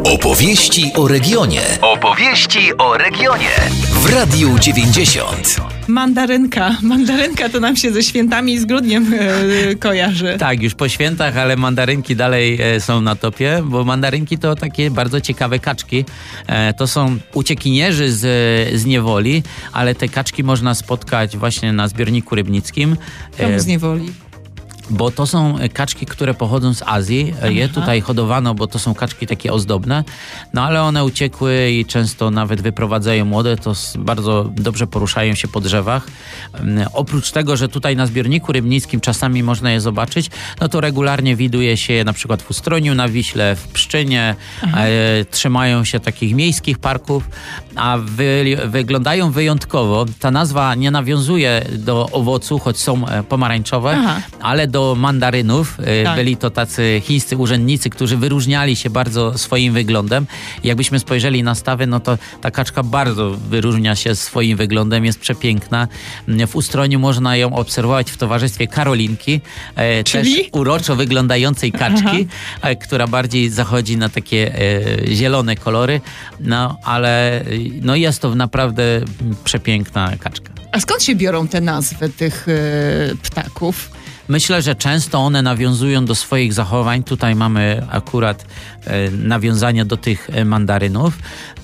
Opowieści o regionie. Opowieści o regionie. W Radiu 90. Mandarynka. Mandarynka to nam się ze świętami i z grudniem kojarzy. Tak, już po świętach, ale mandarynki dalej są na topie, bo mandarynki to takie bardzo ciekawe kaczki. To są uciekinierzy z niewoli, ale te kaczki można spotkać właśnie na zbiorniku rybnickim. Czemu z niewoli? Bo to są kaczki, które pochodzą z Azji. Je tutaj hodowano, bo to są kaczki takie ozdobne. No ale one uciekły i często nawet wyprowadzają młode. To bardzo dobrze poruszają się po drzewach. Oprócz tego, że tutaj na zbiorniku rybnickim czasami można je zobaczyć, no to regularnie widuje się je na przykład w Ustroniu na Wiśle, w Pszczynie. Trzymają się takich miejskich parków, a wyglądają wyjątkowo. Ta nazwa nie nawiązuje do owocu, choć są pomarańczowe, ale do mandarynów. Tak. Byli to tacy chińscy urzędnicy, którzy wyróżniali się bardzo swoim wyglądem. Jakbyśmy spojrzeli na stawy, no to ta kaczka bardzo wyróżnia się swoim wyglądem, jest przepiękna. W Ustroniu można ją obserwować w towarzystwie Karolinki, czyli? Też uroczo wyglądającej kaczki, która bardziej zachodzi na takie zielone kolory, no ale no jest to naprawdę przepiękna kaczka. A skąd się biorą te nazwy tych ptaków? Myślę, że często one nawiązują do swoich zachowań. Tutaj mamy akurat nawiązanie do tych mandarynów.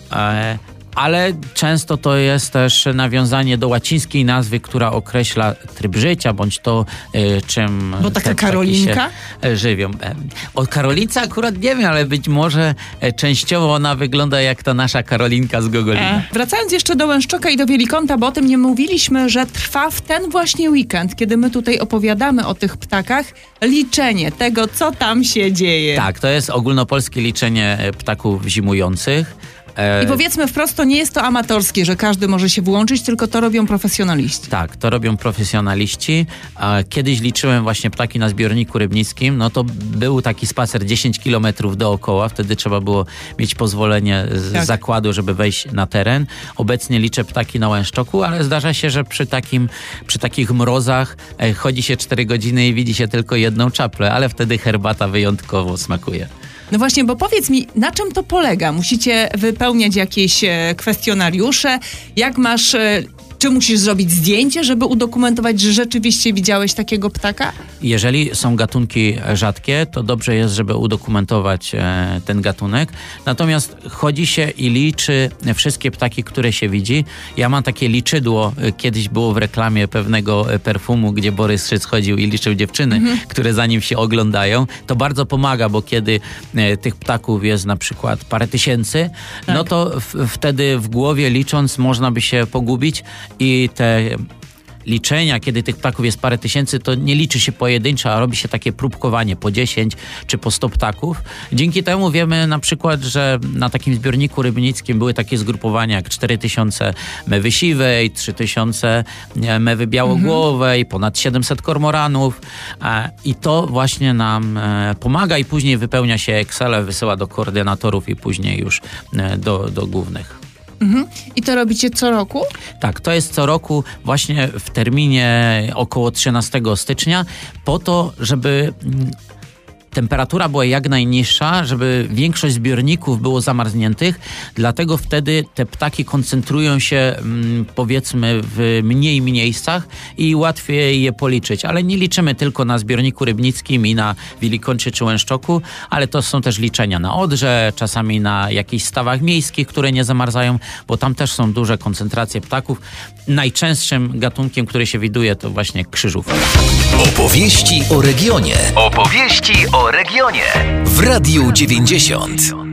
Ale często to jest też nawiązanie do łacińskiej nazwy, która określa tryb życia, bądź to, czym bo taka Karolinka? Się żywią. O Karolince akurat nie wiem, ale być może częściowo ona wygląda jak ta nasza Karolinka z Gogolina. Wracając jeszcze do Łęszczoka i do Wielikąta, bo o tym nie mówiliśmy, że trwa w ten właśnie weekend, kiedy my tutaj opowiadamy o tych ptakach, liczenie tego, co tam się dzieje. Tak, to jest ogólnopolskie liczenie ptaków zimujących. I powiedzmy wprost, to nie jest to amatorskie, że każdy może się włączyć, tylko to robią profesjonaliści. Tak, to robią profesjonaliści. Kiedyś liczyłem właśnie ptaki na zbiorniku rybnickim, no to był taki spacer 10 kilometrów dookoła, wtedy trzeba było mieć pozwolenie z zakładu, żeby wejść na teren. Obecnie liczę ptaki na Łęszczoku, ale zdarza się, że przy takich mrozach chodzi się 4 godziny i widzi się tylko jedną czaplę, ale wtedy herbata wyjątkowo smakuje. No właśnie, bo powiedz mi, na czym to polega? Musicie wypełniać jakieś kwestionariusze? Jak masz... Czy musisz zrobić zdjęcie, żeby udokumentować, że rzeczywiście widziałeś takiego ptaka? Jeżeli są gatunki rzadkie, to dobrze jest, żeby udokumentować ten gatunek. Natomiast chodzi się i liczy wszystkie ptaki, które się widzi. Ja mam takie liczydło, kiedyś było w reklamie pewnego perfumu, gdzie Borys Szyc chodził i liczył dziewczyny, które za nim się oglądają. To bardzo pomaga, bo kiedy tych ptaków jest na przykład parę tysięcy, no to wtedy w głowie licząc można by się pogubić. I te liczenia, kiedy tych ptaków jest parę tysięcy, to nie liczy się pojedynczo, a robi się takie próbkowanie po 10 czy po 100 ptaków. Dzięki temu wiemy na przykład, że na takim zbiorniku rybnickim były takie zgrupowania jak 4000 mewy siwej, 3000 mewy białogłowej, ponad 700 kormoranów i to właśnie nam pomaga i później wypełnia się Excel, wysyła do koordynatorów i później już do głównych. I to robicie co roku? Tak, to jest co roku właśnie w terminie około 13 stycznia po to, żeby temperatura była jak najniższa, żeby większość zbiorników było zamarzniętych, dlatego wtedy te ptaki koncentrują się powiedzmy w mniej miejscach i łatwiej je policzyć. Ale nie liczymy tylko na zbiorniku rybnickim i na Wielikącie czy Łęszczoku, ale to są też liczenia na Odrze, czasami na jakichś stawach miejskich, które nie zamarzają, bo tam też są duże koncentracje ptaków. Najczęstszym gatunkiem, który się widuje, to właśnie krzyżówka. Opowieści o regionie. Opowieści o regionie. W Radiu 90.